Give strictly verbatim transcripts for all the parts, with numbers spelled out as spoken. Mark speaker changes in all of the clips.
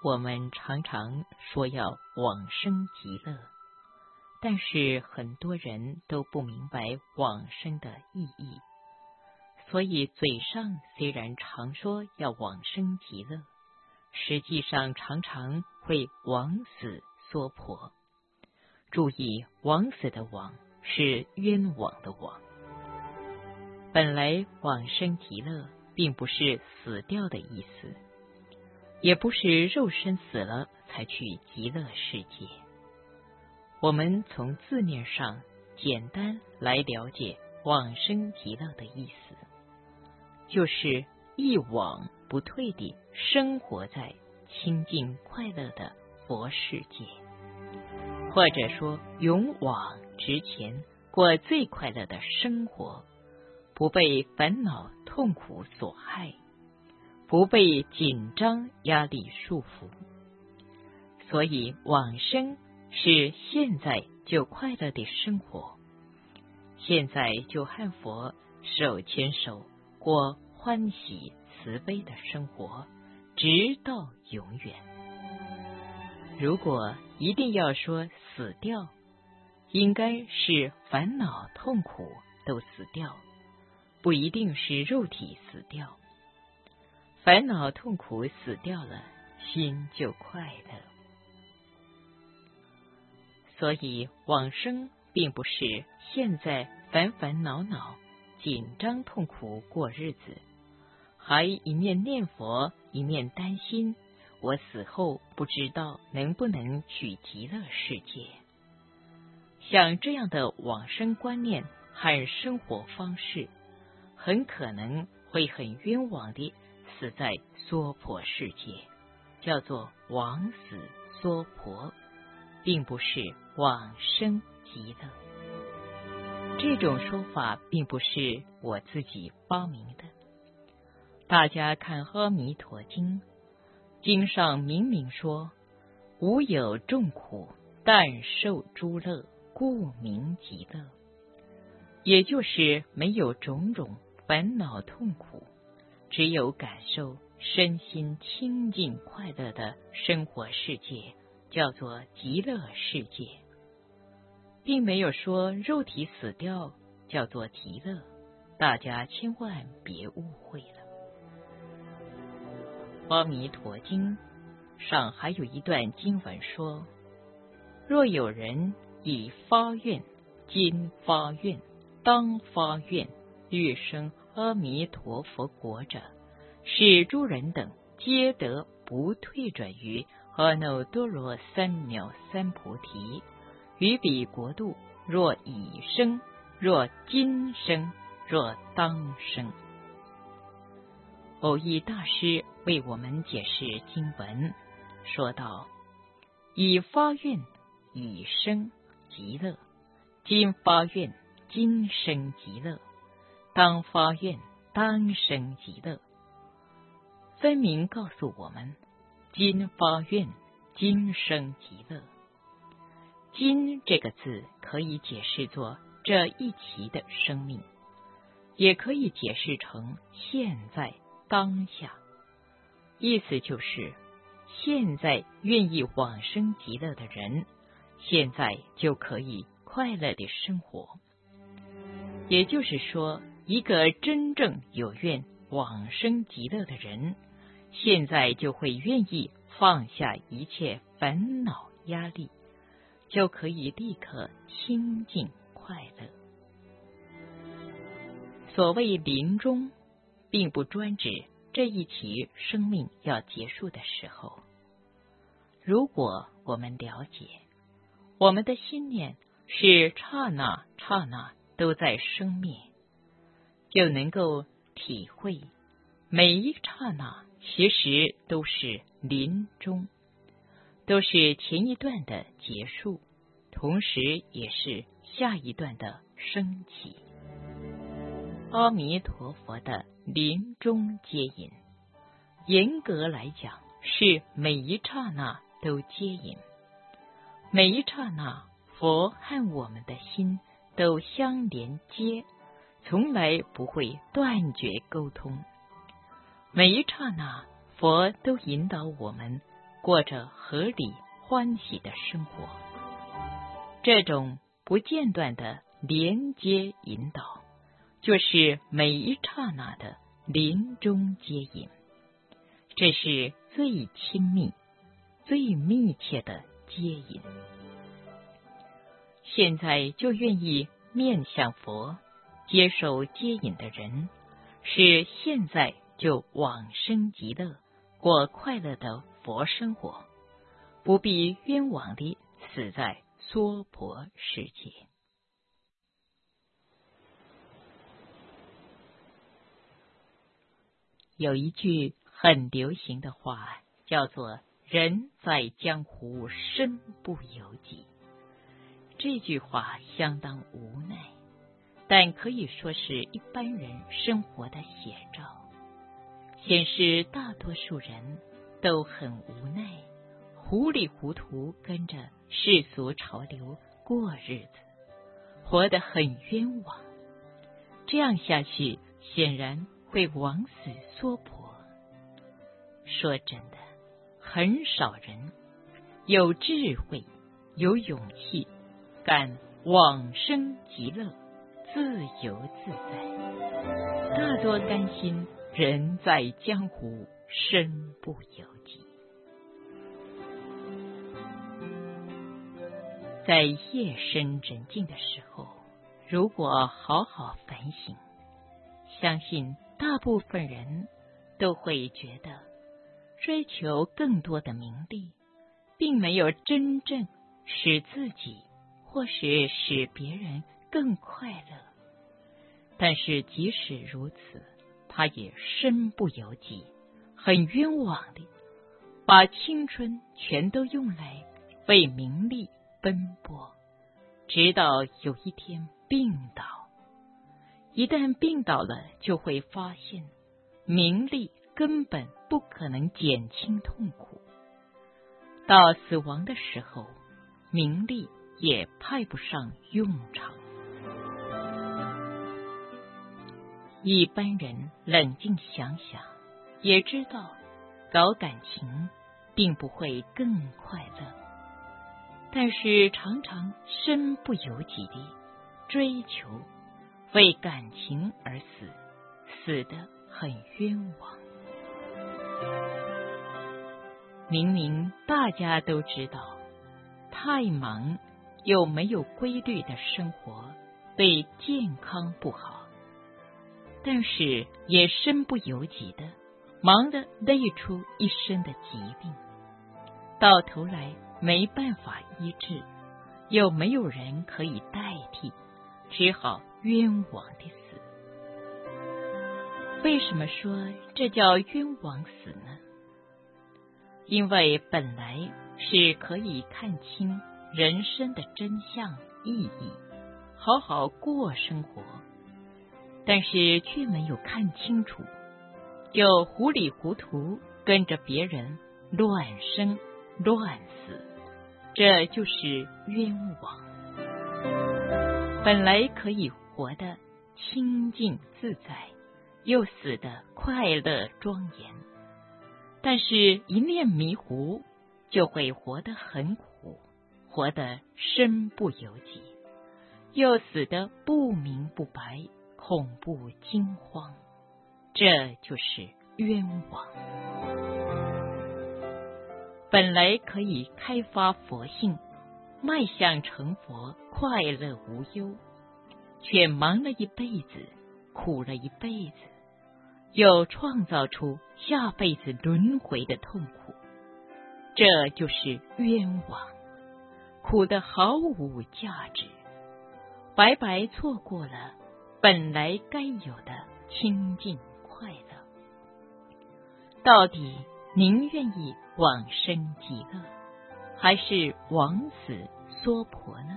Speaker 1: 我们常常说要往生极乐，但是很多人都不明白往生的意义，所以嘴上虽然常说要往生极乐，实际上常常会枉死娑婆。注意，枉死的枉是冤枉的枉。本来往生极乐并不是死掉的意思，也不是肉身死了才去极乐世界。我们从字面上简单来了解往生极乐的意思，就是一往不退地生活在清净快乐的佛世界，或者说勇往直前，过最快乐的生活，不被烦恼痛苦所害，不被紧张压力束缚。所以往生是现在就快乐的生活，现在就和佛手牵手过欢喜慈悲的生活，直到永远。如果一定要说死掉，应该是烦恼痛苦都死掉，不一定是肉体死掉。烦恼痛苦死掉了，心就快乐。所以往生并不是现在烦烦恼恼、紧张痛苦过日子，还一面念佛一面担心我死后不知道能不能去极乐世界。像这样的往生观念和生活方式，很可能会很冤枉地死在娑婆世界，叫做枉死娑婆，并不是往生极乐。这种说法并不是我自己发明的。大家看《阿弥陀经》，经上明明说，无有众苦，但受诸乐，故名极乐。也就是没有种种烦恼痛苦，只有感受身心清净快乐的生活世界，叫做极乐世界，并没有说肉体死掉叫做极乐，大家千万别误会了。阿弥陀经上还有一段经文说，若有人已发愿，今发愿，当发愿，欲生阿弥陀佛国者，是诸人等皆得不退转于阿耨多罗三藐三菩提，于彼国度，若已生，若今生，若当生。偶益大师为我们解释经文，说道：已发愿，已生极乐；今发愿，今生极乐；当发愿，当生极乐。分明告诉我们，今发愿，今生极乐。今这个字可以解释作这一期的生命，也可以解释成现在当下，意思就是现在愿意往生极乐的人，现在就可以快乐的生活。也就是说，一个真正有愿往生极乐的人，现在就会愿意放下一切烦恼压力，就可以立刻清净快乐。所谓临终，并不专指这一期生命要结束的时候。如果我们了解，我们的心念是刹那刹那都在生灭，就能够体会每一刹那其实都是临终，都是前一段的结束，同时也是下一段的升起。阿弥陀佛的临终接引，严格来讲是每一刹那都接引，每一刹那佛和我们的心都相连接，从来不会断绝沟通。每一刹那佛都引导我们过着合理欢喜的生活。这种不间断的连接引导，就是每一刹那的临终接引，这是最亲密、最密切的接引。现在就愿意面向佛，接受接引的人，是现在就往生极乐，过快乐的佛生活，不必冤枉地死在娑婆世界。有一句很流行的话，叫做“人在江湖，身不由己”。这句话相当无奈，但可以说是一般人生活的写照，显示大多数人都很无奈，糊里糊涂跟着世俗潮流过日子，活得很冤枉。这样下去，显然会枉死娑婆。说真的，很少人有智慧、有勇气，敢往生极乐，自由自在。大多担心人在江湖，身不由己。在夜深人静的时候，如果好好反省，相信大部分人都会觉得，追求更多的名利，并没有真正使自己或是使别人更快乐。但是即使如此，他也身不由己，很冤枉的把青春全都用来为名利奔波，直到有一天病倒。一旦病倒了，就会发现名利根本不可能减轻痛苦。到死亡的时候，名利也派不上用场。一般人冷静想想，也知道搞感情并不会更快乐，但是常常身不由己地追求，为感情而死，死得很冤枉。明明大家都知道，太忙又没有规律的生活对健康不好，但是也身不由己的忙得累出一身的疾病，到头来没办法医治，又没有人可以代替，只好冤枉的死。为什么说这叫冤枉死呢？因为本来是可以看清人生的真相意义，好好过生活，但是却没有看清楚，就糊里糊涂跟着别人乱生乱死，这就是冤枉。本来可以活得清净自在，又死得快乐庄严，但是一念迷糊，就会活得很苦，活得身不由己，又死得不明不白，恐怖惊慌，这就是冤枉。本来可以开发佛性，迈向成佛，快乐无忧，却忙了一辈子，苦了一辈子，又创造出下辈子轮回的痛苦，这就是冤枉，苦得毫无价值，白白错过了本来该有的清净快乐。到底您愿意往生极乐，还是枉死娑婆呢？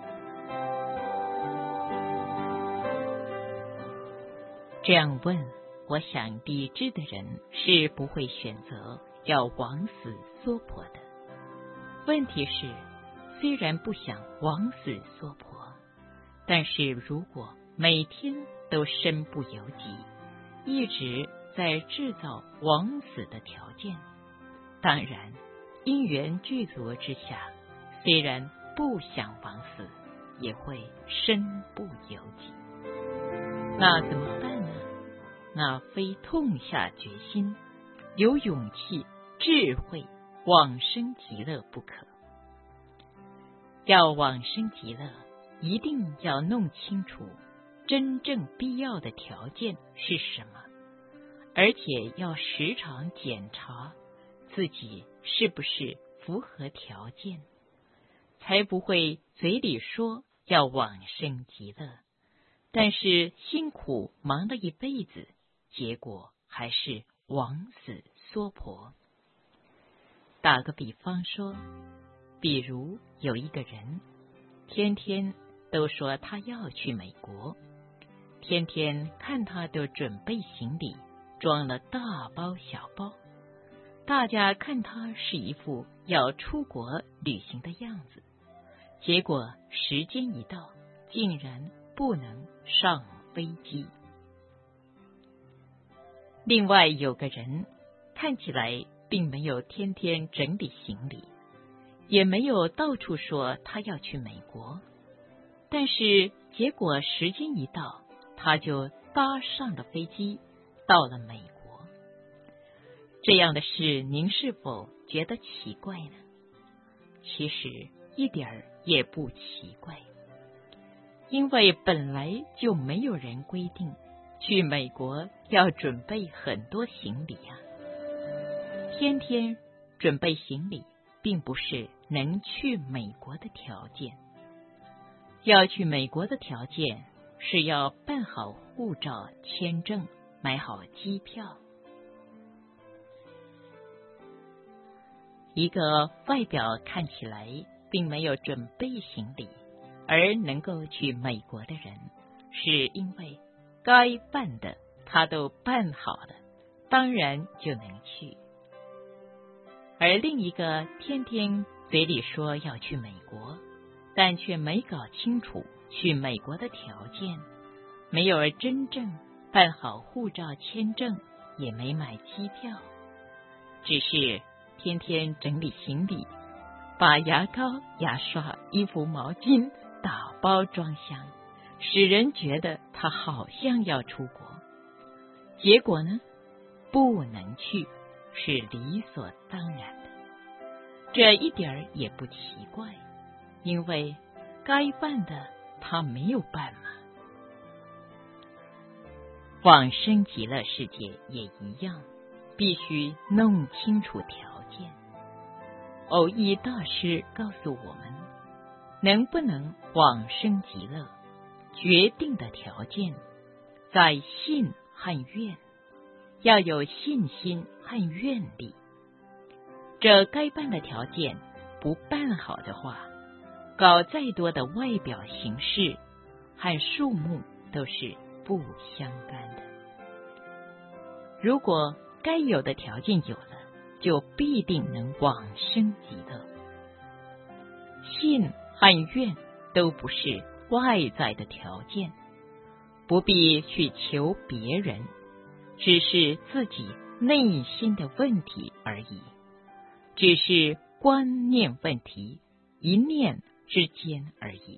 Speaker 1: 这样问，我想理智的人是不会选择要枉死娑婆的。问题是，虽然不想枉死娑婆，但是如果每天都身不由己，一直在制造枉死的条件，当然因缘具足之下，虽然不想往死，也会身不由己。那怎么办呢？那非痛下决心，有勇气、智慧，往生极乐不可。要往生极乐，一定要弄清楚真正必要的条件是什么，而且要时常检查自己是不是符合条件，才不会嘴里说要往生极乐，但是辛苦忙了一辈子，结果还是枉死娑婆。打个比方说，比如有一个人，天天都说他要去美国，天天看他都准备行李，装了大包小包，大家看他是一副要出国旅行的样子，结果时间一到，竟然不能上飞机。另外有个人，看起来并没有天天整理行李，也没有到处说他要去美国，但是结果时间一到，他就搭上了飞机，到了美国。这样的事，您是否觉得奇怪呢？其实一点儿也不奇怪，因为本来就没有人规定去美国要准备很多行李啊。天天准备行李并不是能去美国的条件，要去美国的条件是要办好护照、签证，买好机票。一个外表看起来并没有准备行李而能够去美国的人，是因为该办的他都办好了，当然就能去。而另一个天天嘴里说要去美国，但却没搞清楚去美国的条件，没有真正办好护照、签证，也没买机票，只是天天整理行李，把牙膏、牙刷、衣服、毛巾打包装箱，使人觉得他好像要出国。结果呢，不能去，是理所当然的。这一点儿也不奇怪，因为该办的他没有办嘛。往生极乐世界也一样，必须弄清楚条件。藕益大师告诉我们，能不能往生极乐，决定的条件在信和愿，要有信心和愿力。这该办的条件不办好的话，搞再多的外表形式和数目都是不相干的。如果该有的条件有了，就必定能往生极乐。信和愿都不是外在的条件，不必去求别人，只是自己内心的问题而已，只是观念问题，一念之间而已。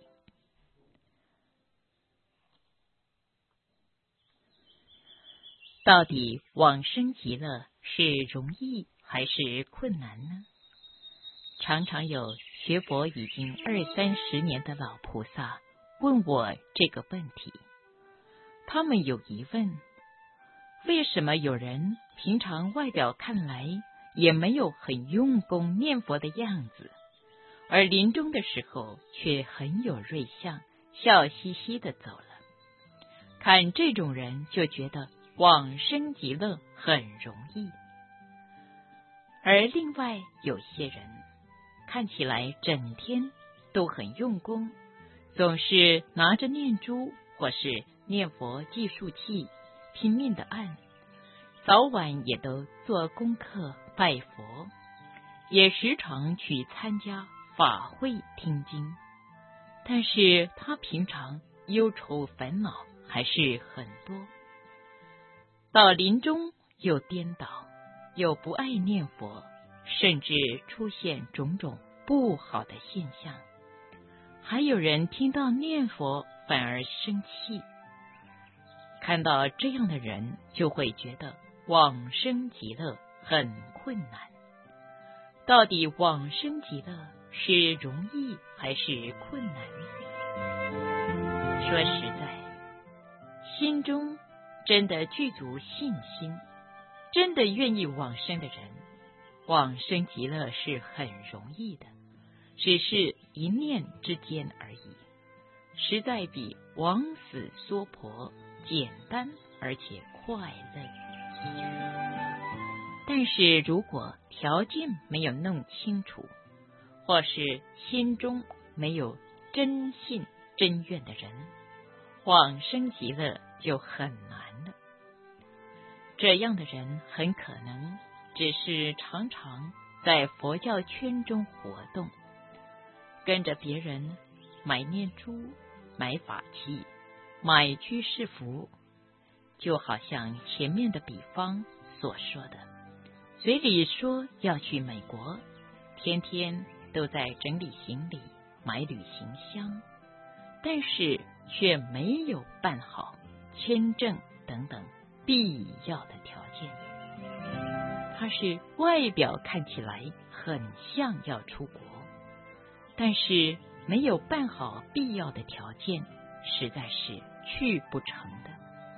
Speaker 1: 到底往生极乐是容易还是困难呢？常常有学佛已经二三十年的老菩萨问我这个问题。他们有疑问：为什么有人平常外表看来也没有很用功念佛的样子，而临终的时候却很有瑞相，笑嘻嘻的走了？看这种人就觉得往生极乐很容易。而另外有些人看起来整天都很用功，总是拿着念珠或是念佛计数器拼命的按，早晚也都做功课拜佛，也时常去参加法会听经，但是他平常忧愁烦恼还是很多，到临终又颠倒，又不爱念佛， 甚至出现种种不好的现象。还有人听到念佛反而生气，看到这样的人就会觉得往生极乐很困难。到底往生极乐是容易还是困难？说实在，心中真的具足信心，真的愿意往生的人，往生极乐是很容易的，只是一念之间而已，实在比往死娑婆简单而且快乐。但是如果条件没有弄清楚，或是心中没有真信真愿的人，往生极乐就很难了。这样的人很可能只是常常在佛教圈中活动，跟着别人买念珠、买法器、买居士服，就好像前面的比方所说的，嘴里说要去美国，天天都在整理行李、买旅行箱，但是却没有办好签证等等必要的条件。他是外表看起来很像要出国，但是没有办好必要的条件，实在是去不成的。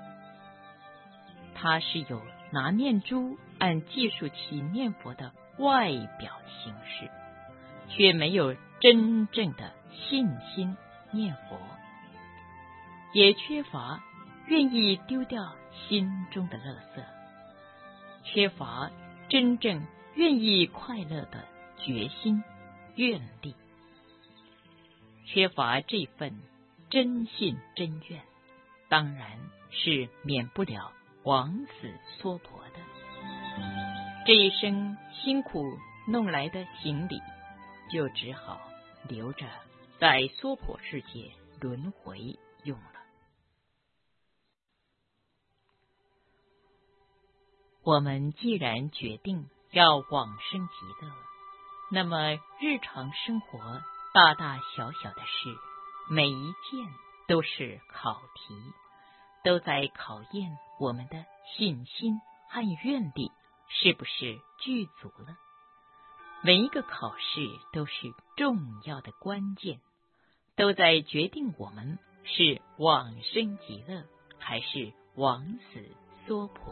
Speaker 1: 他是有拿念珠按计数器念佛的外表形式，却没有真正的信心念佛，也缺乏愿意丢掉心中的垃圾，缺乏真正愿意快乐的决心愿力，缺乏这份真信真愿，当然是免不了往死娑婆的。这一生辛苦弄来的行李，就只好留着在娑婆世界轮回用了。我们既然决定要往生极乐，那么日常生活大大小小的事，每一件都是考题，都在考验我们的信心和愿力是不是具足了。每一个考试都是重要的关键，都在决定我们是往生极乐还是往死娑婆。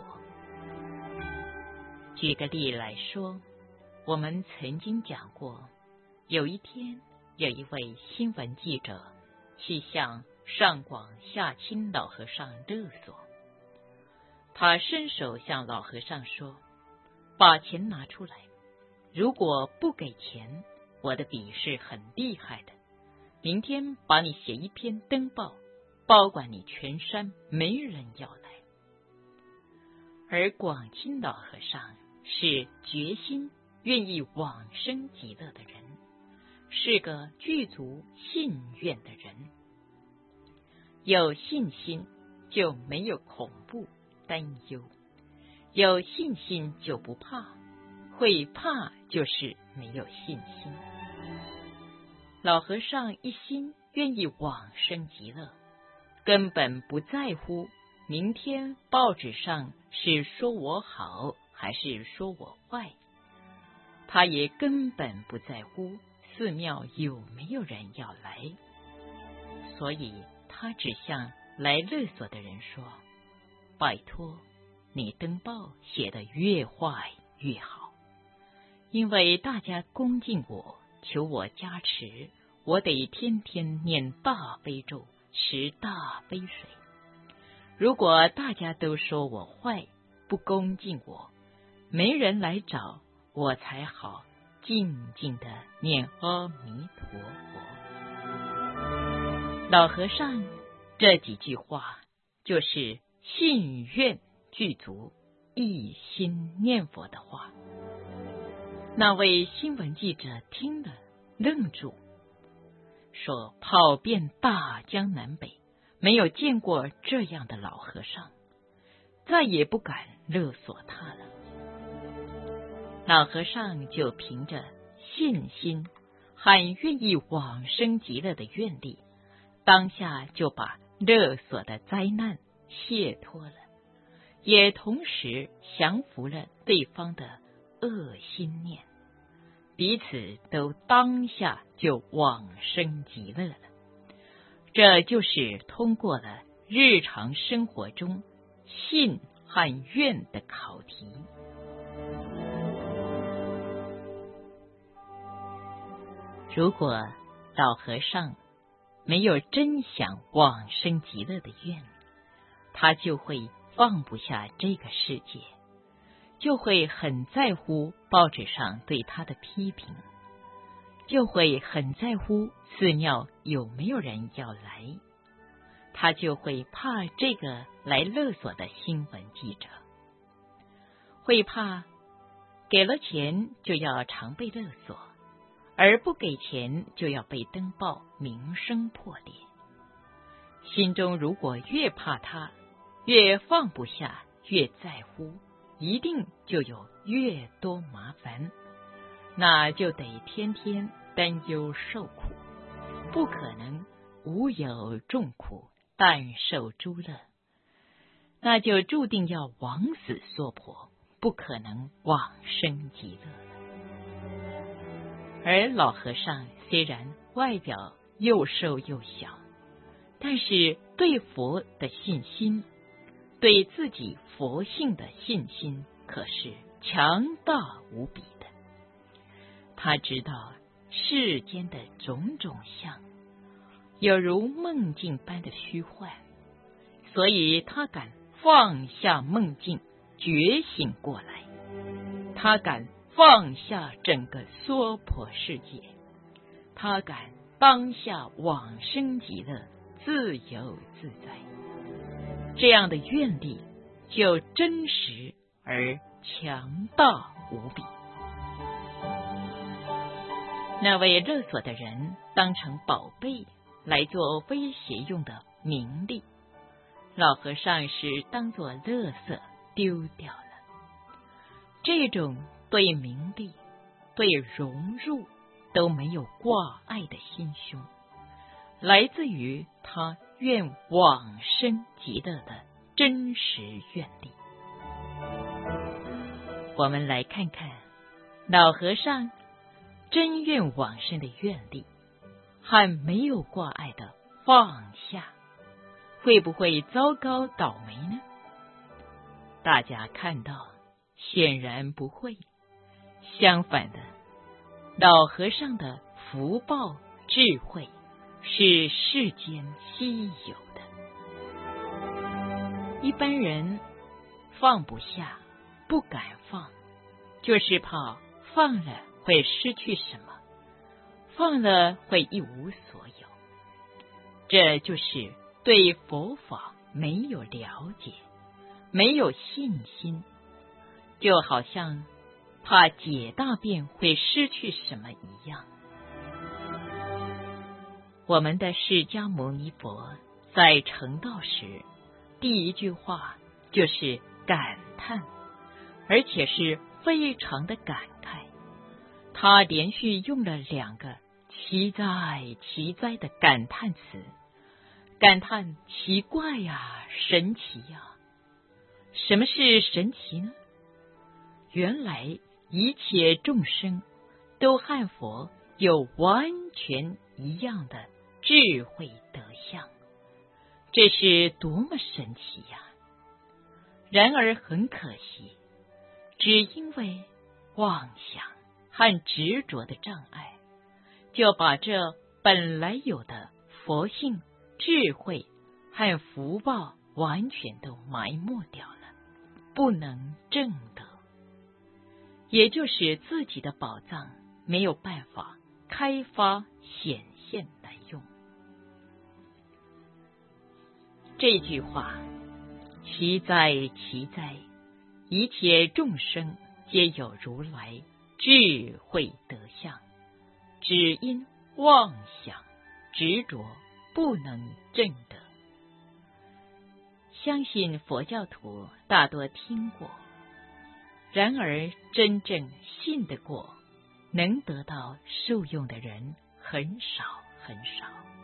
Speaker 1: 举个例来说，我们曾经讲过，有一天有一位新闻记者去向上广下清老和尚勒索，他伸手向老和尚说，把钱拿出来，如果不给钱，我的笔是很厉害的，明天把你写一篇登报，保管你全山没人要来。而广清老和尚是决心愿意往生极乐的人，是个具足信愿的人。有信心就没有恐怖担忧，有信心就不怕，会怕就是没有信心。老和尚一心愿意往生极乐，根本不在乎明天报纸上是说我好还是说我坏，他也根本不在乎寺庙有没有人要来，所以他只向来勒索的人说，拜托你登报写得越坏越好，因为大家恭敬我，求我加持，我得天天念大悲咒，吃大杯水。如果大家都说我坏，不恭敬我，没人来找，我才好静静的念阿弥陀佛。老和尚这几句话就是信愿具足，一心念佛的话。那位新闻记者听了愣住，说跑遍大江南北，没有见过这样的老和尚，再也不敢勒索他了。 老和尚就凭着信心和愿意往生极乐的愿力，当下就把勒索的灾难卸脱了，也同时降服了对方的恶心念，彼此都当下就往生极乐了。这就是通过了日常生活中信和愿的考题。如果老和尚没有真想往生极乐的愿，他就会放不下这个世界，就会很在乎报纸上对他的批评，就会很在乎寺庙有没有人要来，他就会怕这个来勒索的新闻记者，会怕给了钱就要常被勒索，而不给钱就要被登报名声破裂。心中如果越怕他，越放不下，越在乎，一定就有越多麻烦，那就得天天担忧受苦，不可能无有众苦，但受诸乐，那就注定要枉死娑婆，不可能往生极乐了。而老和尚虽然外表又瘦又小，但是对佛的信心，对自己佛性的信心可是强大无比的。他知道世间的种种相有如梦境般的虚幻，所以他敢放下梦境，觉醒过来，他敢放下整个娑婆世界，他敢当下往生极乐，自由自在。这样的愿力就真实而强大无比。那位勒索的人当成宝贝来做威胁用的名利，老和尚是当作垃圾丢掉了。这种对名利、对荣辱都没有挂碍的心胸，来自于他愿往生极乐的真实愿力。我们来看看老和尚真愿往生的愿力和没有挂碍的放下，会不会糟糕倒霉呢？大家看到，显然不会。相反的，老和尚的福报智慧是世间稀有的。一般人放不下，不敢放，就是怕放了会失去什么，放了会一无所有。这就是对佛法没有了解，没有信心，就好像怕解大便会失去什么一样。我们的释迦牟尼佛在成道时，第一句话就是感叹，而且是非常的感慨。他连续用了两个奇哉奇哉的感叹词，感叹奇怪呀，神奇呀。什么是神奇呢？原来一切众生都和佛有完全一样的智慧德相，这是多么神奇呀！然而很可惜，只因为妄想和执着的障碍，就把这本来有的佛性、智慧和福报完全都埋没掉了，不能证得，也就是自己的宝藏没有办法开发显现来用。这句话，奇哉奇哉，一切众生皆有如来智慧德相，只因妄想执着不能证得。相信佛教徒大多听过， 然而真正信得过，能得到受用的人很少很少。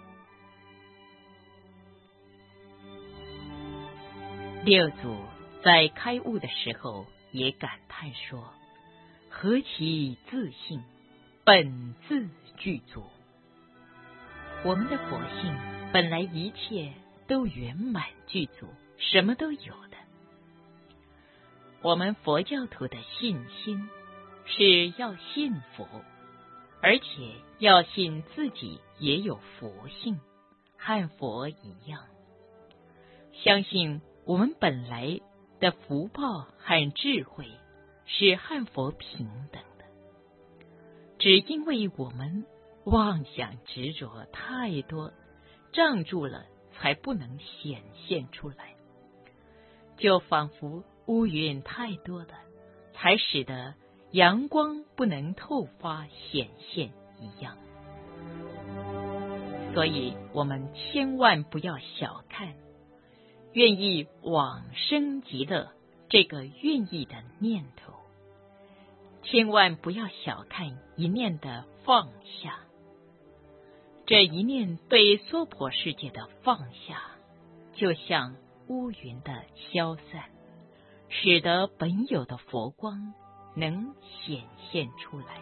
Speaker 1: 六祖在开悟的时候也感叹说：何其自信，本自具足。我们的佛性本来一切都圆满具足，什么都有的。我们佛教徒的信心是要信佛，而且要信自己也有佛性，和佛一样，相信我们本来的福报和智慧是和佛平等的，只因为我们妄想执着太多，障住了，才不能显现出来。就仿佛乌云太多了，才使得阳光不能透发显现一样。所以我们千万不要小看愿意往生极乐这个愿意的念头，千万不要小看一念的放下。这一念对娑婆世界的放下，就像乌云的消散，使得本有的佛光能显现出来。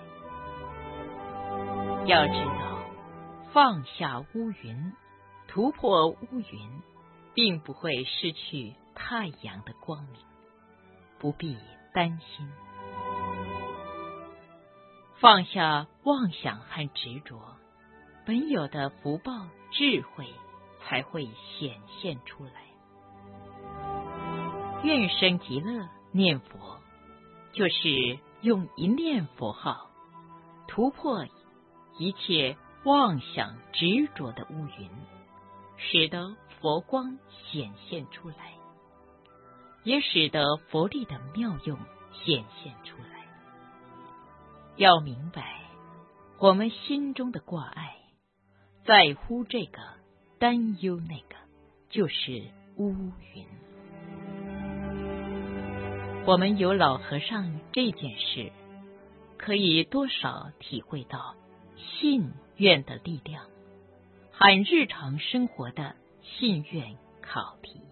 Speaker 1: 要知道，放下乌云，突破乌云，并不会失去太阳的光明，不必担心。放下妄想和执着，本有的福报智慧才会显现出来。愿生极乐念佛，就是用一念佛号突破一切妄想执着的乌云，使得佛光显现出来，也使得佛力的妙用显现出来。要明白，我们心中的挂碍，在乎这个，担忧那个，就是乌云。我们有老和尚这件事，可以多少体会到信愿的力量，和日常生活的信愿考题。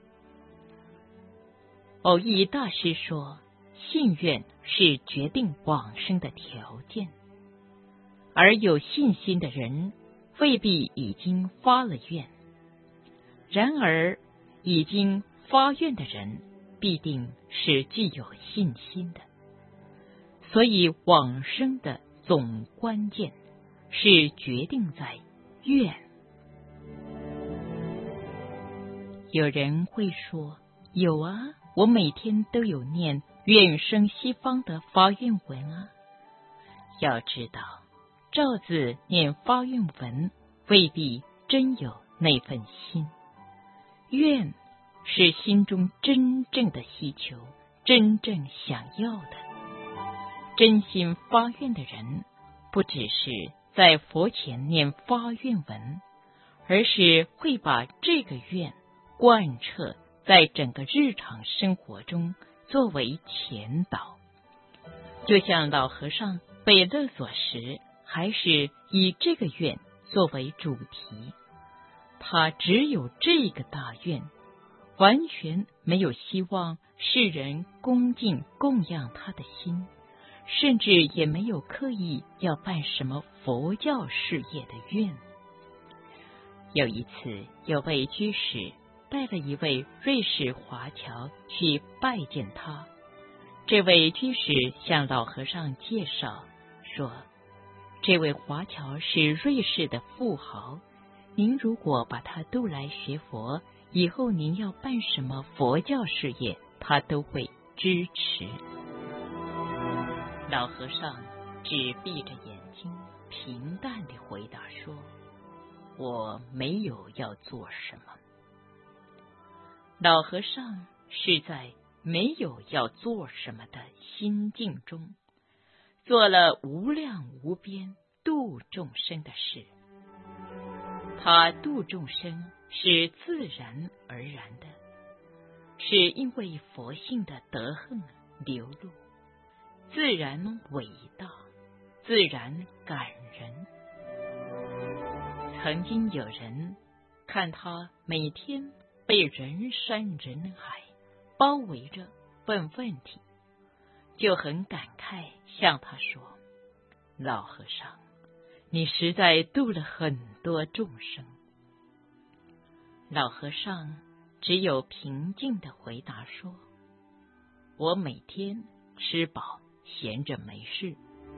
Speaker 1: 偶益大师说，信愿是决定往生的条件，而有信心的人未必已经发了愿，然而已经发愿的人必定是具有信心的。所以往生的总关键是决定在愿。有人会说，有啊，我每天都有念愿生西方的发愿文啊。要知道，照字念发愿文未必真有那份心。愿是心中真正的希求，真正想要的。真心发愿的人，不只是在佛前念发愿文，而是会把这个愿贯彻在整个日常生活中，作为前导。就像老和尚被勒索时，还是以这个愿作为主题，他只有这个大愿，完全没有希望世人恭敬供养他的心，甚至也没有刻意要办什么佛教事业的愿。有一次，有位居士带了一位瑞士华侨去拜见他。这位居士向老和尚介绍说，这位华侨是瑞士的富豪，您如果把他渡来学佛，以后您要办什么佛教事业，他都会支持。老和尚只闭着眼睛，平淡地回答说，我没有要做什么。老和尚是在没有要做什么的心境中，做了无量无边度众生的事。他度众生是自然而然的，是因为佛性的德行流露， 自然伟大，自然感人。曾经有人看他每天被人山人海包围着问问题，就很感慨，向他说：老和尚，你实在度了很多众生。老和尚只有平静地回答说：我每天吃饱闲着没事。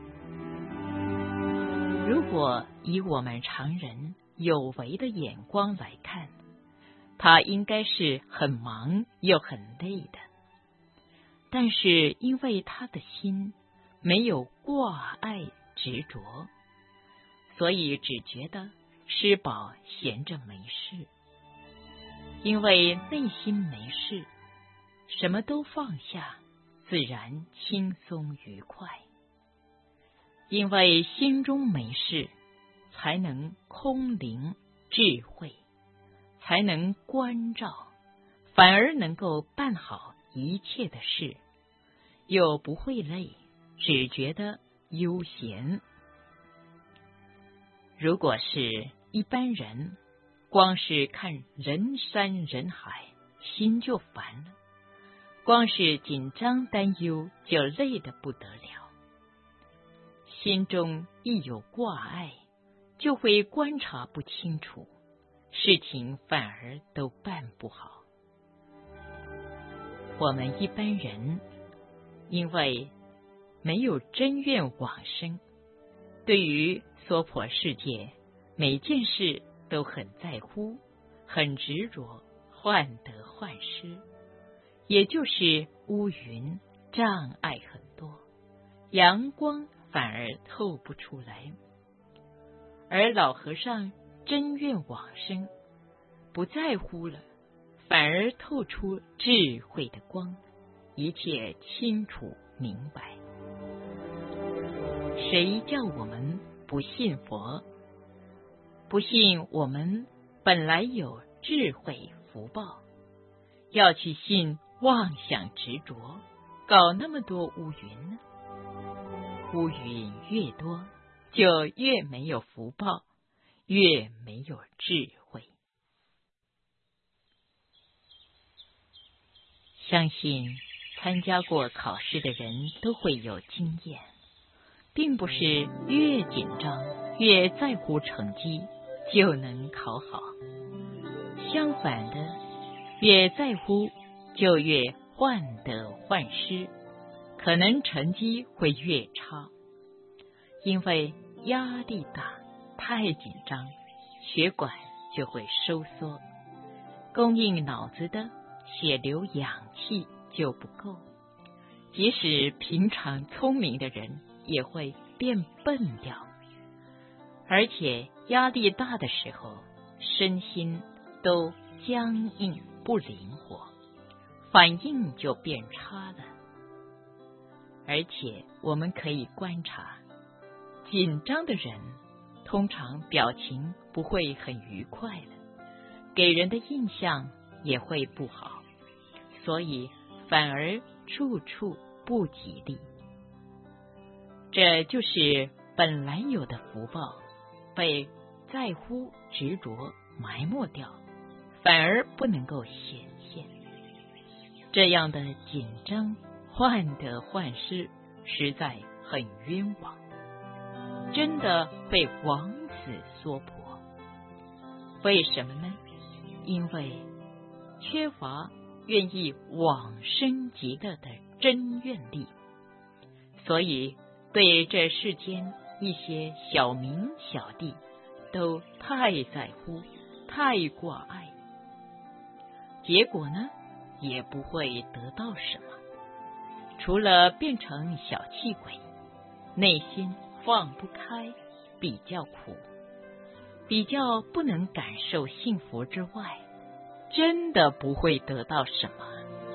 Speaker 1: 如果以我们常人有为的眼光来看，他应该是很忙又很累的，但是因为他的心没有挂碍执着，所以只觉得吃饱闲着没事。因为内心没事，什么都放下，自然轻松愉快。因为心中没事，才能空灵智慧，才能关照，反而能够办好一切的事，又不会累，只觉得悠闲。如果是一般人，光是看人山人海，心就烦了，光是紧张担忧就累得不得了。心中一有挂碍，就会观察不清楚，事情反而都办不好。我们一般人因为没有真愿往生，对于娑婆世界每件事都很在乎，很执着，患得患失，也就是乌云障碍很多，阳光反而透不出来。而老和尚真愿往生，不在乎了，反而透出智慧的光，一切清楚明白。谁叫我们不信佛？不信我们本来有智慧福报，要去信妄想执着，搞那么多乌云呢？乌云越多，就越没有福报，越没有智慧。相信参加过考试的人都会有经验，并不是越紧张越在乎成绩就能考好，相反的，越在乎就越患得患失，可能成绩会越差。因为压力大，太紧张，血管就会收缩，供应脑子的血流氧气就不够，即使平常聪明的人也会变笨掉。而且压力大的时候，身心都僵硬不灵活，反应就变差了。而且我们可以观察，紧张的人通常表情不会很愉快的，给人的印象也会不好，所以反而处处不吉利。这就是本来有的福报被在乎执着埋没掉，反而不能够显现。这样的紧张患得患失，实在很冤枉，真的会枉此娑婆。为什么呢？因为缺乏愿意往生极乐的真愿力，所以对这世间一些小名小利都太在乎，太挂碍，结果呢，也不会得到什么，除了变成小气鬼，内心放不开，比较苦，比较不能感受幸福之外，真的不会得到什么。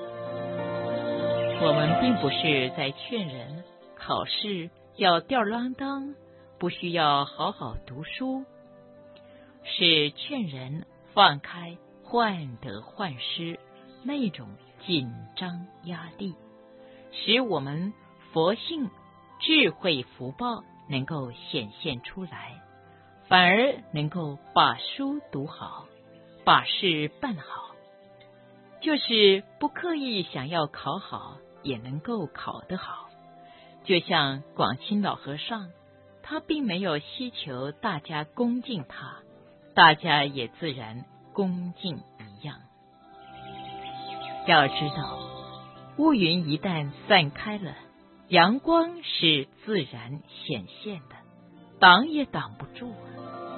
Speaker 1: 我们并不是在劝人考试要吊儿郎当，不需要好好读书，是劝人放开患得患失那种紧张压力，使我们佛性、智慧、福报能够显现出来，反而能够把书读好，把事办好。就是不刻意想要考好，也能够考得好。就像广清老和尚，他并没有希求大家恭敬他，大家也自然恭敬一样。要知道，乌云一旦散开了，阳光是自然显现的，挡也挡不住啊。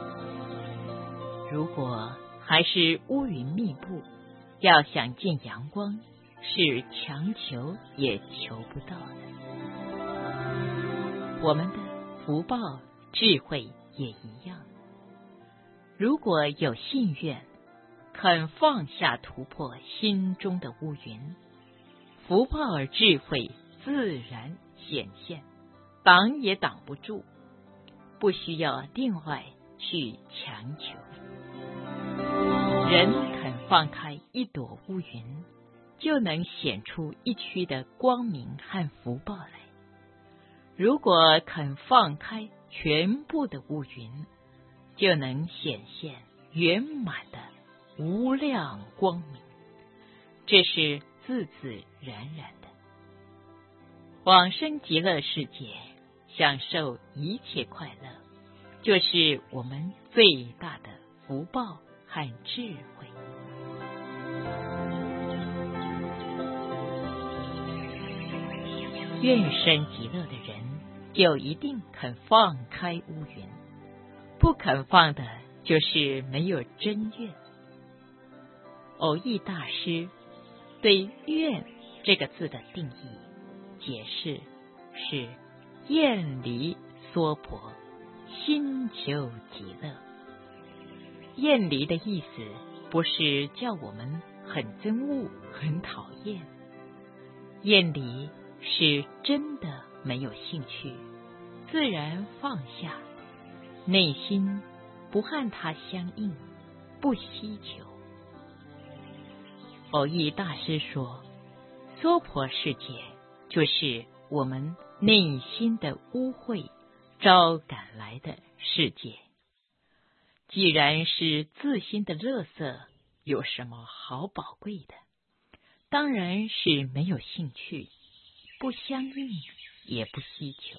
Speaker 1: 如果还是乌云密布，要想见阳光，是强求也求不到的。我们的福报、智慧也一样。如果有信愿，肯放下突破心中的乌云，福报而智慧自然显现，挡也挡不住，不需要另外去强求。人肯放开一朵乌云，就能显出一区的光明和福报来。如果肯放开全部的乌云，就能显现圆满的无量光明，这是自自然然的。往生极乐世界，享受一切快乐，就是我们最大的福报和智慧。愿生极乐的人，就一定肯放开乌云，不肯放的，就是没有真愿。藕益大师对愿这个字的定义解释是厌离娑婆，心求极乐。厌离的意思不是叫我们很憎恶、很讨厌，厌离是真的没有兴趣，自然放下，内心不和它相应，不希求。藕益大师说，娑婆世界就是我们内心的污秽招赶来的世界。既然是自心的垃圾，有什么好宝贵的？当然是没有兴趣，不相应，也不希求。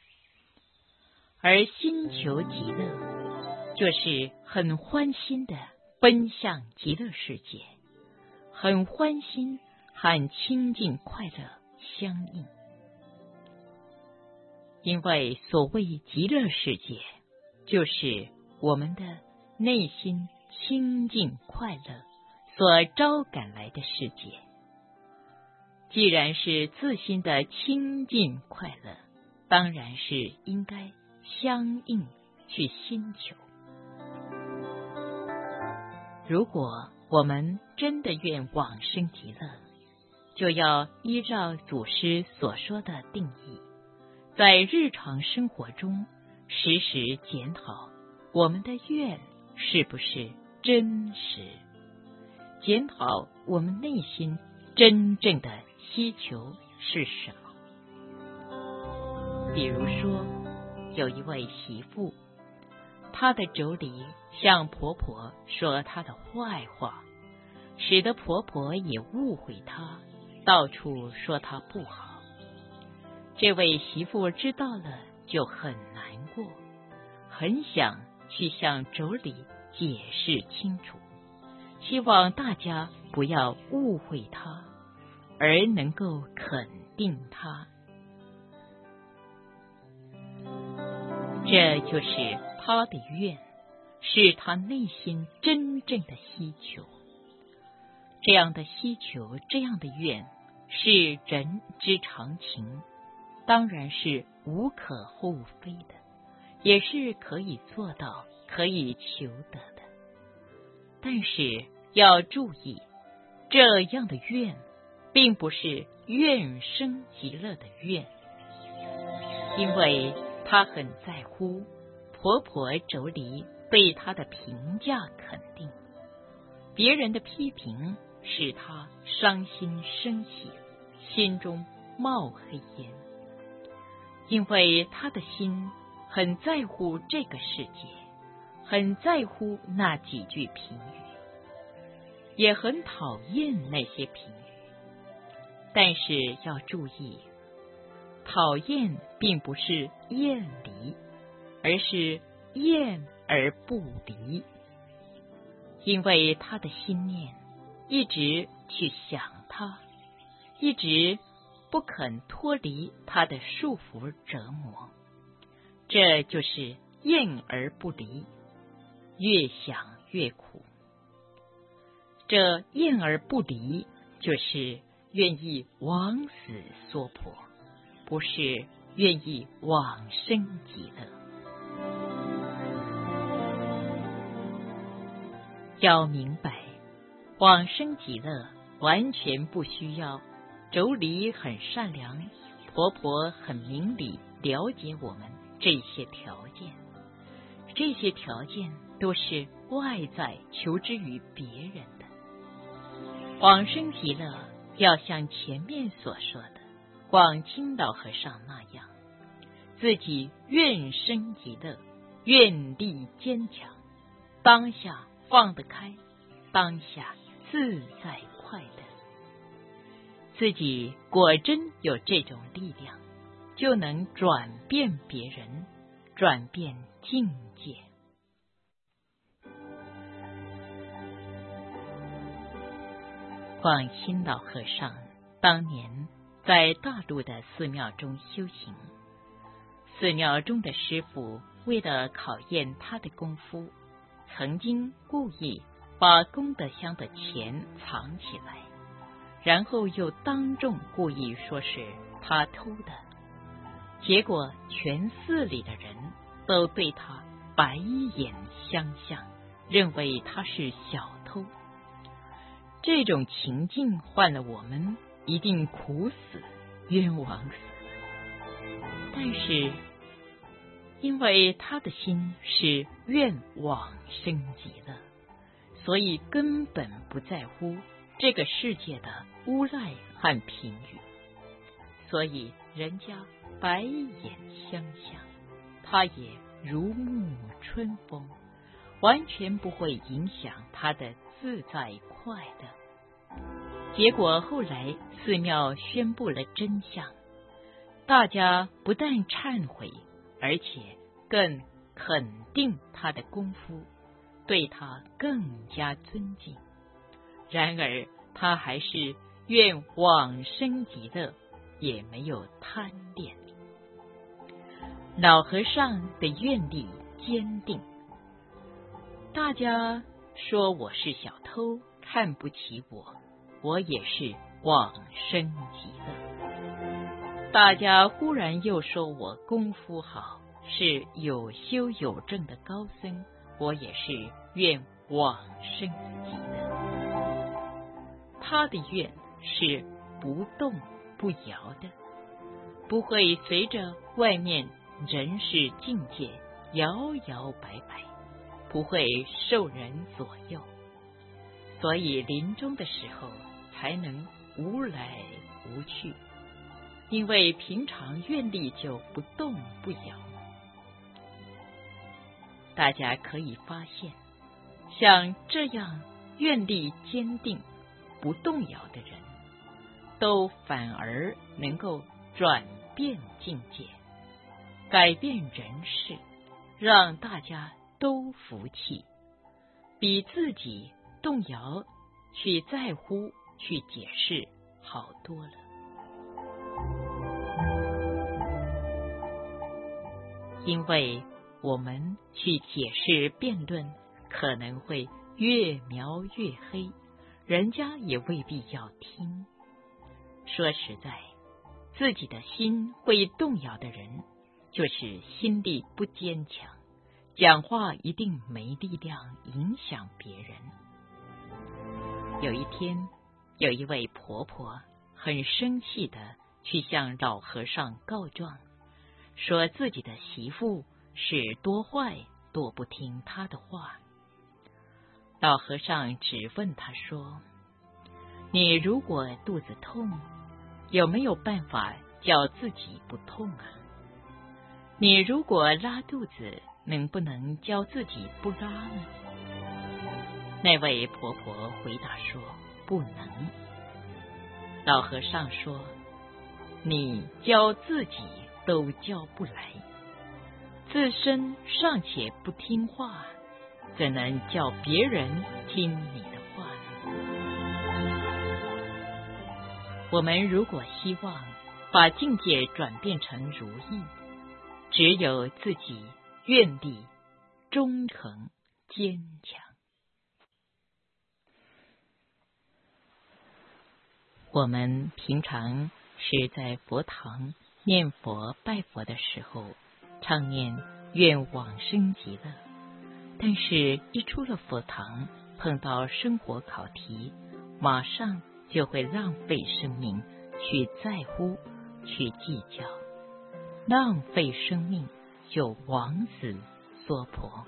Speaker 1: 而心求极乐，就是很欢心的奔向极乐世界，很欢心和清净快乐相应。因为所谓极乐世界，就是我们的内心清净快乐所招赶来的世界。既然是自心的清净快乐，当然是应该相应去心求。如果我们真的愿往生极乐，就要依照祖师所说的定义，在日常生活中时时检讨我们的愿是不是真实，检讨我们内心真正的希求是什么。比如说，有一位媳妇，她的妯娌向婆婆说她的坏话，使得婆婆也误会她，到处说她不好。这位媳妇知道了就很难过，很想去向妯娌解释清楚，希望大家不要误会她，而能够肯定她。这就是她的愿，是她内心真正的希求。这样的希求，这样的愿，是人之常情，当然是无可厚非的，也是可以做到、可以求得的。但是要注意，这样的愿并不是愿生极乐的愿，因为她很在乎婆婆妯娌对她的评价肯定，别人的批评使她伤心生气，心中冒黑烟， 因为他的心很在乎这个世界，很在乎那几句评语，也很讨厌那些评语。但是要注意，讨厌并不是厌离，而是厌而不离。因为他的心念一直去想他，一直不肯脱离他的束缚折磨，这就是厌而不离，越想越苦。这厌而不离，就是愿意往死娑婆，不是愿意往生极乐。要明白，往生极乐完全不需要妯娌很善良，婆婆很明理，了解我们这些条件。这些条件都是外在求之于别人的。往生极乐要像前面所说的广清老和尚那样，自己愿生极乐，愿力坚强，当下放得开，当下自在快乐。自己果真有这种力量，就能转变别人，转变境界。广清老和尚当年在大陆的寺庙中修行，寺庙中的师父为了考验他的功夫，曾经故意把功德箱的钱藏起来，然后又当众故意说是他偷的，结果全寺里的人都对他白眼相向，认为他是小偷。这种情境换了我们一定苦死，冤枉死。但是因为他的心是愿往生极乐，所以根本不在乎这个世界的诬赖和评语，所以人家白眼相向，他也如沐春风，完全不会影响他的自在快乐。结果后来寺庙宣布了真相，大家不但忏悔，而且更肯定他的功夫，对他更加尊敬。然而他还是愿往生极乐，也没有贪恋。老和尚的愿力坚定，大家说我是小偷，看不起我，我也是往生极乐。大家忽然又说我功夫好，是有修有证的高僧，我也是愿往生极乐。他的愿是不动不摇的，不会随着外面人世境界摇摇摆摆，不会受人左右，所以临终的时候才能无来无去，因为平常愿力就不动不摇。大家可以发现，像这样愿力坚定不动摇的人，都反而能够转变境界，改变人世，让大家都服气，比自己动摇去在乎去解释好多了。因为我们去解释辩论，可能会越描越黑，人家也未必要听。说实在，自己的心会动摇的人，就是心力不坚强，讲话一定没力量影响别人。有一天，有一位婆婆很生气的去向老和尚告状，说自己的媳妇是多坏，多不听她的话。老和尚只问她说：你如果肚子痛，有没有办法叫自己不痛啊？ 你如果拉肚子，能不能教自己不拉呢？那位婆婆回答说，不能。老和尚说，你教自己都教不来，自身尚且不听话，怎能叫别人听你的话呢？我们如果希望把境界转变成如意，只有自己愿力忠诚坚强。我们平常是在佛堂念佛拜佛的时候，常念愿往生极乐，但是一出了佛堂，碰到生活考题，马上就会浪费生命去在乎去计较，浪费生命就枉死娑婆。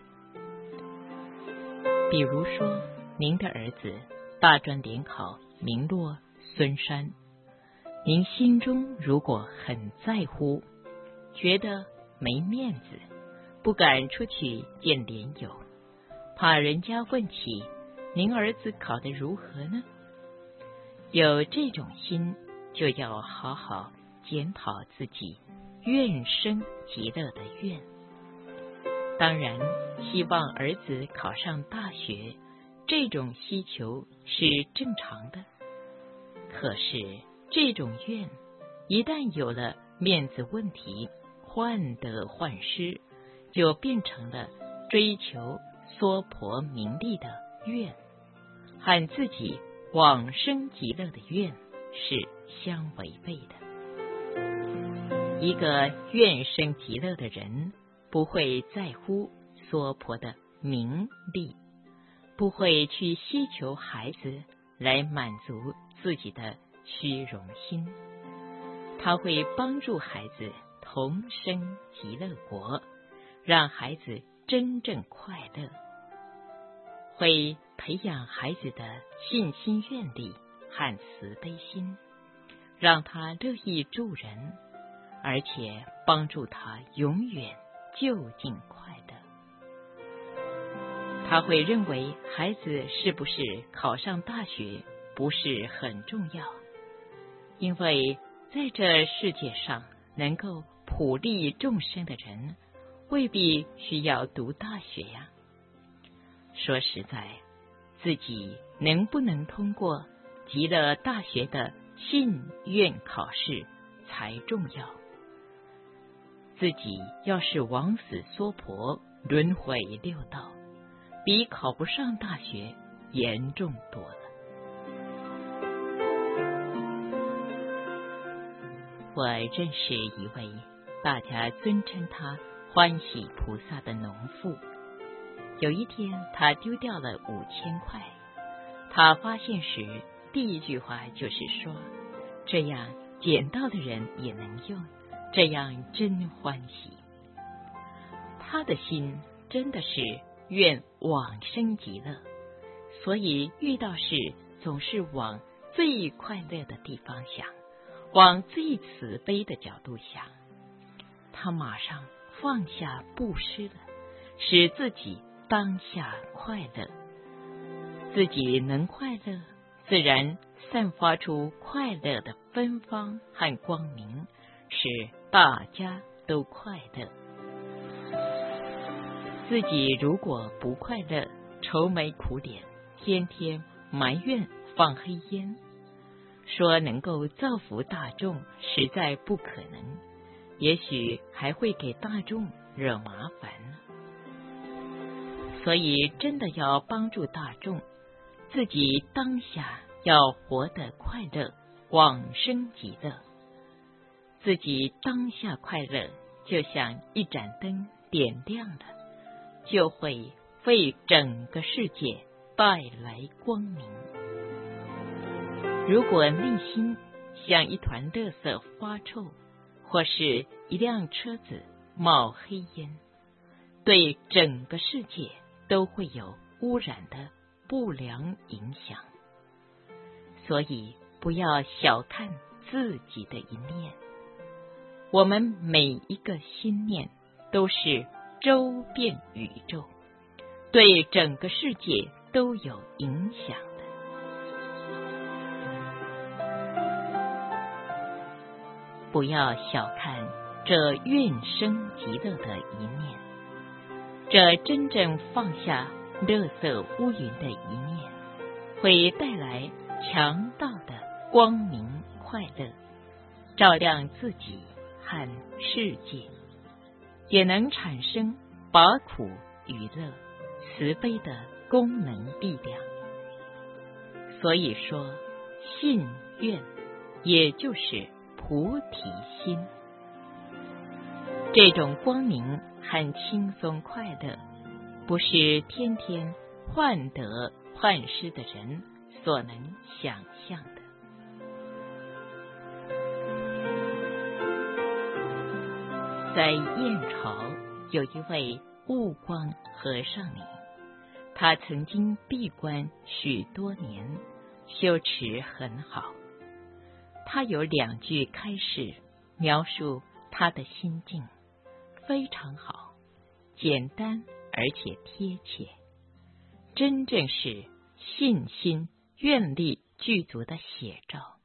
Speaker 1: 比如说，您的儿子大专联考名落孙山，您心中如果很在乎，觉得没面子，不敢出去见莲友，怕人家问起您儿子考得如何呢？有这种心，就要好好检讨自己愿生极乐的愿。当然，希望儿子考上大学，这种希求是正常的。可是这种愿一旦有了面子问题，患得患失，就变成了追求娑婆名利的愿，和自己往生极乐的愿是相违背的。一个愿生极乐的人，不会在乎娑婆的名利，不会去希求孩子来满足自己的虚荣心，他会帮助孩子同生极乐国，让孩子真正快乐，会培养孩子的信心愿力和慈悲心，让他乐意助人，而且帮助他永远就近快乐。他会认为孩子是不是考上大学不是很重要，因为在这世界上能够普利众生的人未必需要读大学呀。说实在，自己能不能通过极乐大学的信愿考试才重要。自己要是枉死娑婆，轮回六道，比考不上大学严重多了。我认识一位大家尊称他欢喜菩萨的农妇，有一天他丢掉了五千块，他发现时第一句话就是说，这样捡到的人也能用，这样真欢喜。他的心真的是愿往生极乐，所以遇到事总是往最快乐的地方想，往最慈悲的角度想，他马上放下布施了，使自己当下快乐。自己能快乐，自然散发出快乐的芬芳和光明，使大家都快乐。自己如果不快乐，愁眉苦脸，天天埋怨放黑烟，说能够造福大众，实在不可能，也许还会给大众惹麻烦。所以真的要帮助大众，自己当下要活得快乐，往生极乐。自己当下快乐，就像一盏灯点亮了，就会为整个世界带来光明。如果内心像一团垃圾发臭，或是一辆车子冒黑烟，对整个世界都会有污染的不良影响。所以不要小看自己的一念，我们每一个心念都是周遍宇宙，对整个世界都有影响的。不要小看这愿生极乐的一念，这真正放下垃圾乌云的一念，会带来强大的光明快乐，照亮自己和世界，也能产生拔苦与乐、慈悲的功能力量。所以说，信愿也就是菩提心。这种光明和轻松快乐，不是天天患得患失的人所能想象的。在燕巢有一位悟光和尚里，他曾经闭关许多年，修持很好。他有两句开示描述他的心境，非常好，简单而且贴切，真正是信心愿力具足的写照。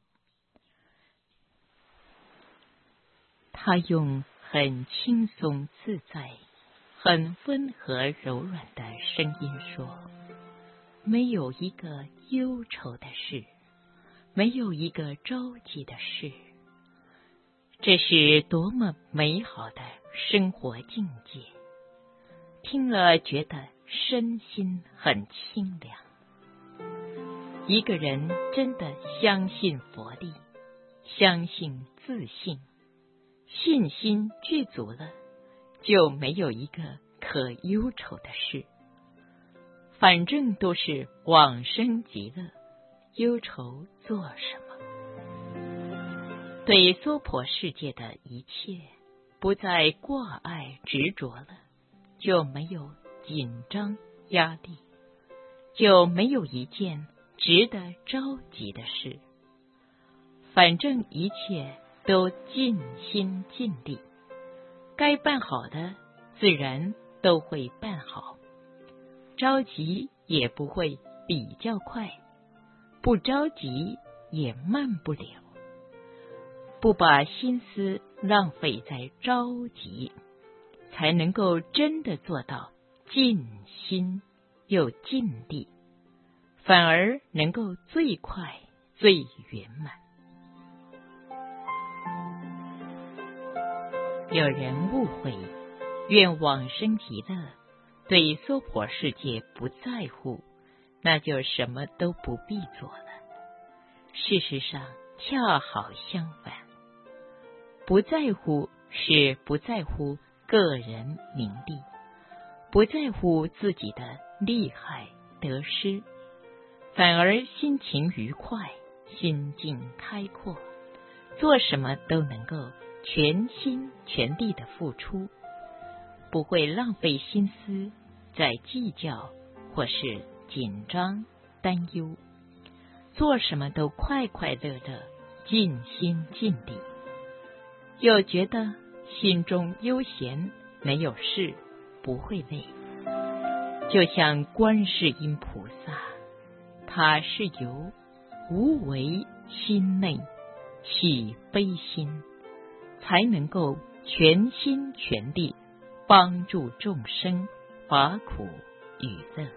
Speaker 1: 他用很轻松自在、很温和柔软的声音说，没有一个忧愁的事，没有一个着急的事。这是多么美好的生活境界，听了觉得身心很清凉。一个人真的相信佛力，相信自信，信心具足了，就没有一个可忧愁的事，反正都是往生极乐，忧愁做什么？对娑婆世界的一切不再挂碍执着了，就没有紧张压力，就没有一件值得着急的事。反正一切都尽心尽力，该办好的自然都会办好，着急也不会比较快，不着急也慢不了。不把心思浪费在着急，才能够真的做到尽心又尽力，反而能够最快最圆满。有人误会愿往生极乐，对娑婆世界不在乎，那就什么都不必做了。事实上恰好相反，不在乎是不在乎个人名利，不在乎自己的利害得失，反而心情愉快，心境开阔，做什么都能够全心全力的付出，不会浪费心思在计较或是紧张担忧，做什么都快快乐乐，尽心尽力，又觉得心中悠闲，没有事，不会累。就像观世音菩萨，他是由无为心内起悲心，才能够全心全力帮助众生拔苦与乐。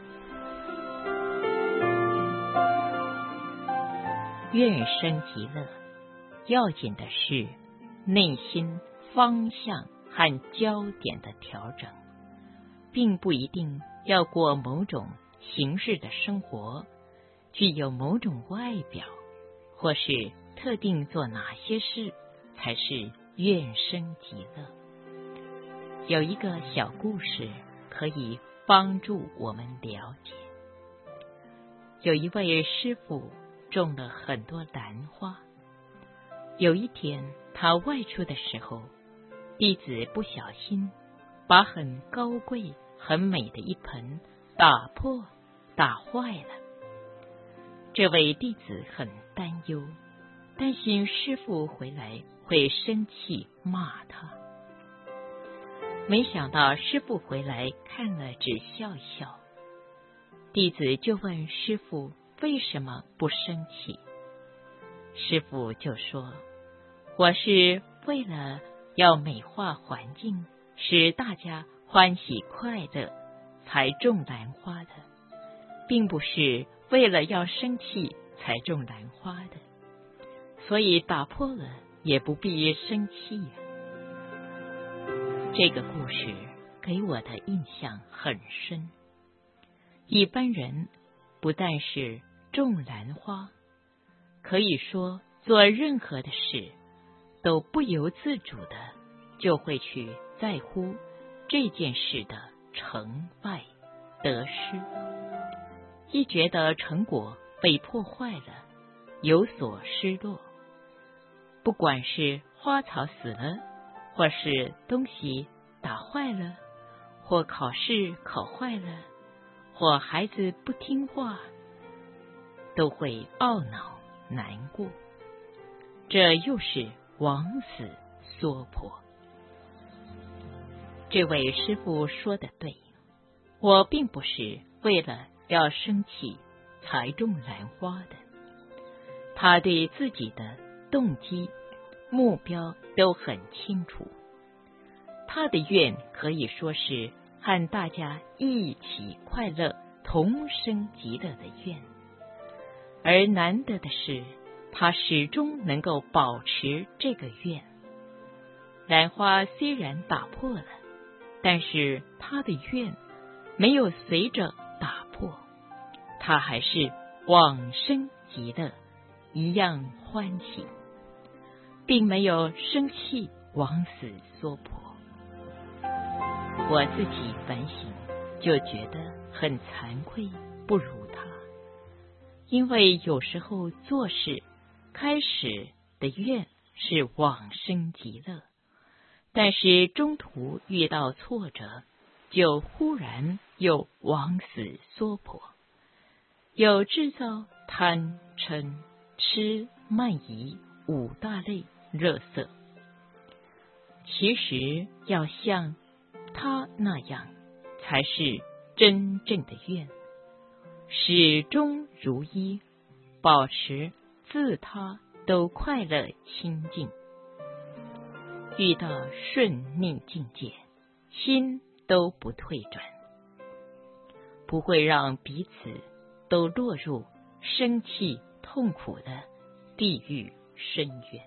Speaker 1: 愿生极乐，要紧的是内心方向和焦点的调整，并不一定要过某种形式的生活，具有某种外表，或是特定做哪些事才是愿生极乐。有一个小故事可以帮助我们了解。有一位师父种了很多兰花，有一天他外出的时候，弟子不小心把很高贵很美的一盆打破打坏了。这位弟子很担忧，担心师父回来会生气骂他。 没想到师父回来看了，只笑笑。弟子就问师父为什么不生气，师父就说：我是为了要美化环境，使大家欢喜快乐，才种兰花的，并不是为了要生气才种兰花的，所以打破了也不必生气呀。这个故事给我的印象很深。一般人不但是种兰花，可以说做任何的事都不由自主的就会去在乎这件事的成败得失。一觉得成果被破坏了，有所失落，不管是花草死了，或是东西打坏了，或考试考坏了，或孩子不听话，都会懊恼难过。这又是往死娑婆。这位师父说的对，我并不是为了要生气才种兰花的。他对自己的动机目标都很清楚，他的愿可以说是和大家一起快乐同生极乐的愿。而难得的是，他始终能够保持这个愿。兰花虽然打破了，但是他的愿没有随着打破，他还是往生极乐，一样欢喜，并没有生气往死娑婆。我自己反省，就觉得很惭愧，不如他。因为有时候做事开始的愿是往生极乐，但是中途遇到挫折，就忽然又往死娑婆，有制造贪嗔痴慢疑五大类热色。其实要像他那样，才是真正的愿，始终如一，保持自他都快乐清净。遇到顺逆境界，心都不退转，不会让彼此都落入生气痛苦的地狱深渊。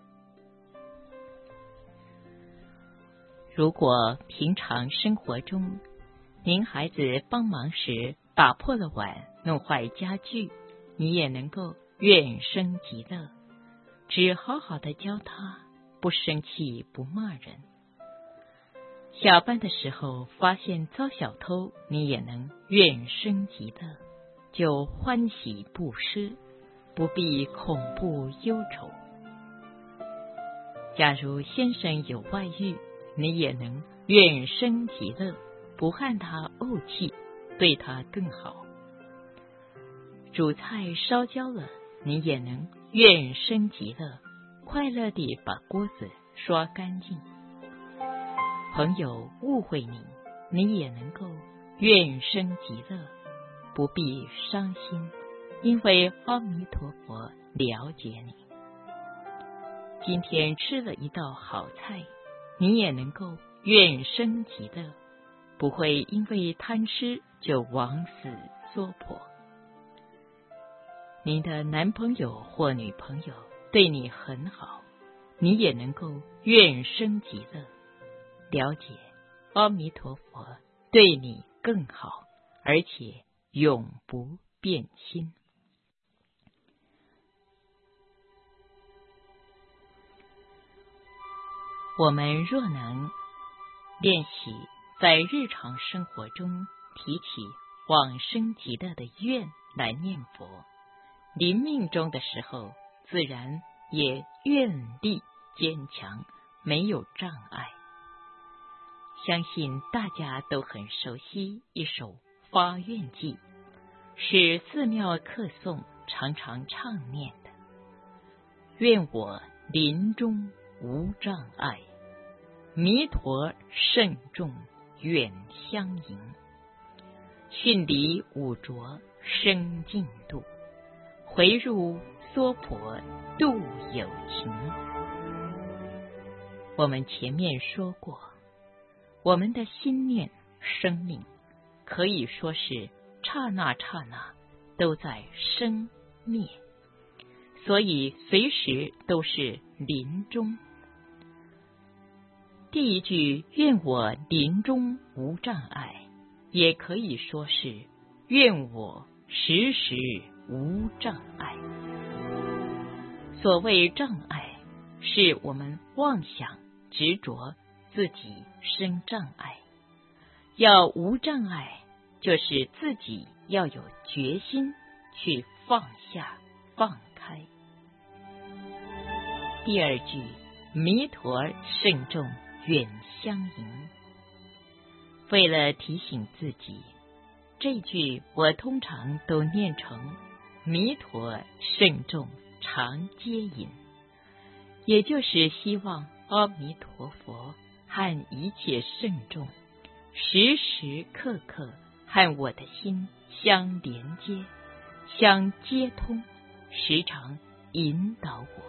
Speaker 1: 如果平常生活中，您孩子帮忙时打破了碗，弄坏家具，你也能够愿生极乐，只好好的教他，不生气不骂人。下班的时候发现遭小偷，你也能愿生极乐，就欢喜布施，不必恐怖忧愁。假如先生有外遇，你也能愿生极乐，不和他怄气，对他更好。煮菜烧焦了，你也能愿生极乐，快乐地把锅子刷干净。朋友误会你，你也能够愿生极乐，不必伤心，因为阿弥陀佛了解你。今天吃了一道好菜，你也能够愿生极乐，不会因为贪吃就往死娑婆。您的男朋友或女朋友对你很好，你也能够愿生极乐，了解阿弥陀佛对你更好，而且永不变心。我们若能练习在日常生活中提起往生极乐的愿来念佛，临命终的时候自然也愿力坚强，没有障碍。相信大家都很熟悉一首发愿偈，是寺庙客诵常常唱念的。愿我临终无障碍， 弥陀慎重远相迎，训离五浊生净度，回入娑婆度有情。我们前面说过，我们的心念生命可以说是刹那刹那都在生灭，所以随时都是临终。第一句愿我临终无障碍，也可以说是愿我时时无障碍。所谓障碍，是我们妄想执着自己生障碍。要无障碍，就是自己要有决心去放下放开。第二句弥陀慎重远相迎，为了提醒自己，这句我通常都念成弥陀慎重常接引，也就是希望阿弥陀佛和一切圣众时时刻刻和我的心相连接、相接通，时常引导我。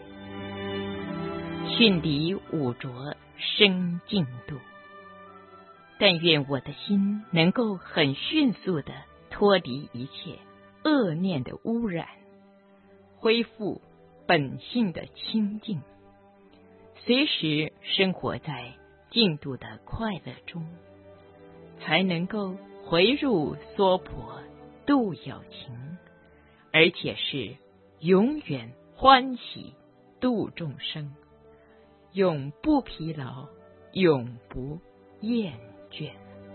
Speaker 1: 训离五浊生净度，但愿我的心能够很迅速地脱离一切恶念的污染，恢复本性的清净，随时生活在净土的快乐中，才能够回入娑婆度有情，而且是永远欢喜度众生，永不疲劳，永不厌倦。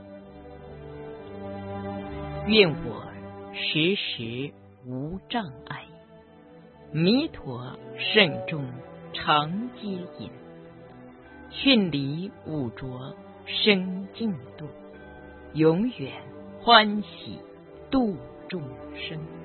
Speaker 1: 愿我时时无障碍，弥陀慎重常接引，训离五浊生净度，永远欢喜度众生。